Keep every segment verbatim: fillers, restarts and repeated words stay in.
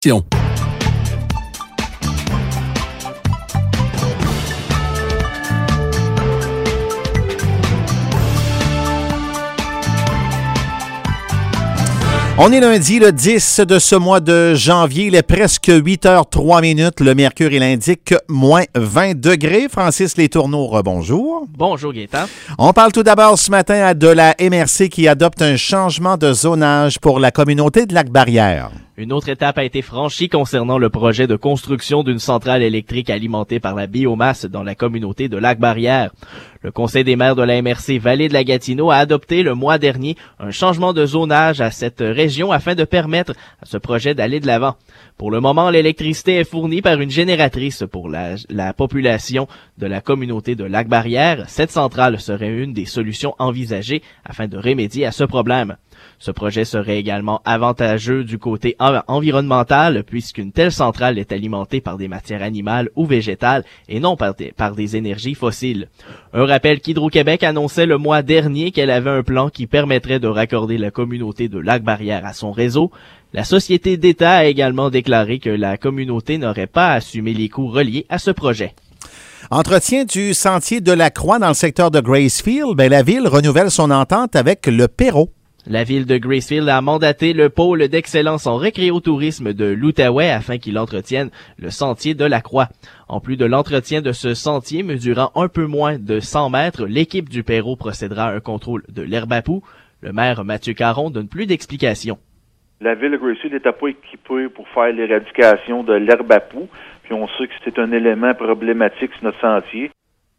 On est lundi, le dix de ce mois de janvier. Il est presque huit heures trois minutes. Le mercure, il indique moins vingt degrés. Francis Letourneau, rebonjour. Bonjour, Gaétan. On parle tout d'abord ce matin de la M R C qui adopte un changement de zonage pour la communauté de Lac-Barrière. Une autre étape a été franchie concernant le projet de construction d'une centrale électrique alimentée par la biomasse dans la communauté de Lac-Barrière. Le Conseil des maires de la M R C Vallée de la Gatineau a adopté le mois dernier un changement de zonage à cette région afin de permettre à ce projet d'aller de l'avant. Pour le moment, l'électricité est fournie par une génératrice pour la, la population de la communauté de Lac-Barrière. Cette centrale serait une des solutions envisagées afin de remédier à ce problème. Ce projet serait également avantageux du côté en- environnemental puisqu'une telle centrale est alimentée par des matières animales ou végétales et non par des, par des énergies fossiles. Un rappel qu'Hydro-Québec annonçait le mois dernier qu'elle avait un plan qui permettrait de raccorder la communauté de Lac-Barrière à son réseau. La société d'État a également déclaré que la communauté n'aurait pas à assumer les coûts reliés à ce projet. Entretien du sentier de la Croix dans le secteur de Gracefield. Ben, la ville renouvelle son entente avec le Perrot. La ville de Gracefield a mandaté le pôle d'excellence en récréotourisme de l'Outaouais afin qu'il entretienne le sentier de la Croix. En plus de l'entretien de ce sentier mesurant un peu moins de cent mètres, l'équipe du Perrot procédera à un contrôle de l'herbe à poux. Le maire Mathieu Caron donne plus d'explications. La ville de Gracefield n'était pas équipée pour faire l'éradication de l'herbe à poux, puis on sait que c'est un élément problématique sur notre sentier.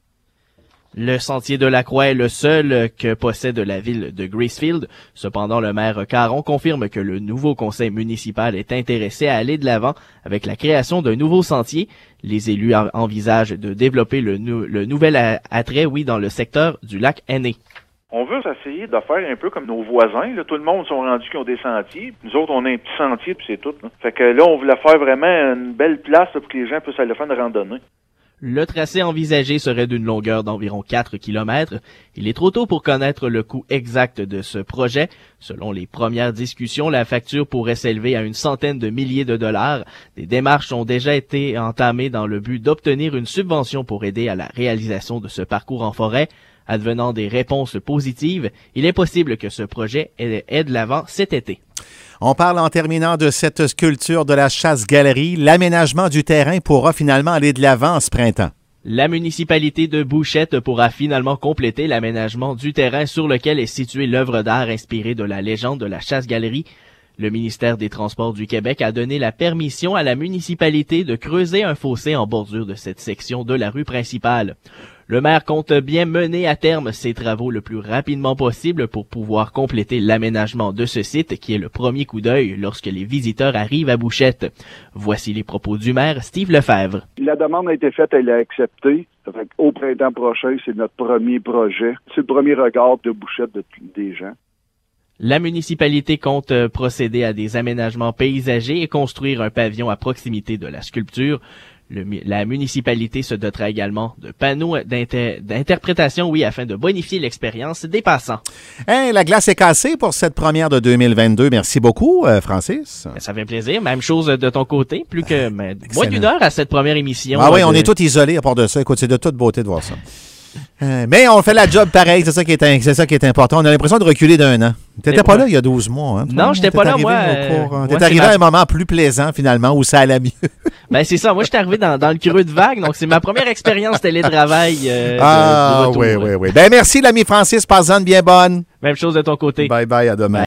Le sentier de la Croix est le seul que possède la ville de Gracefield. Cependant, le maire Caron confirme que le nouveau conseil municipal est intéressé à aller de l'avant avec la création d'un nouveau sentier. Les élus envisagent de développer le, nou- le nouvel attrait, oui, dans le secteur du lac Aîné. On veut essayer de faire un peu comme nos voisins. Là. Tout le monde sont rendus qui ont des sentiers. Nous autres, on a un petit sentier, puis c'est tout. Là. Fait que là, on voulait faire vraiment une belle place là, pour que les gens puissent aller faire une randonnée. Le tracé envisagé serait d'une longueur d'environ quatre kilomètres. Il est trop tôt pour connaître le coût exact de ce projet. Selon les premières discussions, la facture pourrait s'élever à une centaine de milliers de dollars. Des démarches ont déjà été entamées dans le but d'obtenir une subvention pour aider à la réalisation de ce parcours en forêt. Advenant des réponses positives, il est possible que ce projet ait de l'avant cet été. On parle en terminant de cette sculpture de la chasse-galerie. L'aménagement du terrain pourra finalement aller de l'avant ce printemps. La municipalité de Bouchette pourra finalement compléter l'aménagement du terrain sur lequel est située l'œuvre d'art inspirée de la légende de la chasse-galerie. Le ministère des Transports du Québec a donné la permission à la municipalité de creuser un fossé en bordure de cette section de la rue principale. Le maire compte bien mener à terme ces travaux le plus rapidement possible pour pouvoir compléter l'aménagement de ce site qui est le premier coup d'œil lorsque les visiteurs arrivent à Bouchette. Voici les propos du maire Steve Lefebvre. La demande a été faite, elle a accepté. Ça fait qu'au printemps prochain, c'est notre premier projet. C'est le premier regard de Bouchette de, des gens. La municipalité compte procéder à des aménagements paysagers et construire un pavillon à proximité de la sculpture. Le, la municipalité se dotera également de panneaux d'inter, d'interprétation, oui, afin de bonifier l'expérience des passants. Hey, la glace est cassée pour cette première de deux mille vingt-deux. Merci beaucoup, euh, Francis. Ça fait plaisir. Même chose de ton côté. Plus que mais, moins d'une heure à cette première émission. Ah oui, de... on est tous isolés à part de ça. Écoute, c'est de toute beauté de voir ça. Euh, mais on fait la job pareil, c'est ça qui est, c'est ça qui est important. On a l'impression de reculer d'un an. T'étais pas là il y a douze mois. Hein, non, j'étais pas là, moi. Euh, T'es arrivé à un moment plus plaisant, finalement, où ça allait mieux. Ben, c'est ça. Moi, j'étais arrivé dans, dans le creux de vague, donc c'est ma première expérience télétravail. Euh, ah, de, de oui, oui, oui. Ben, merci, l'ami Francis. Passe-en bien bonne. Même chose de ton côté. Bye bye, à demain. Bye.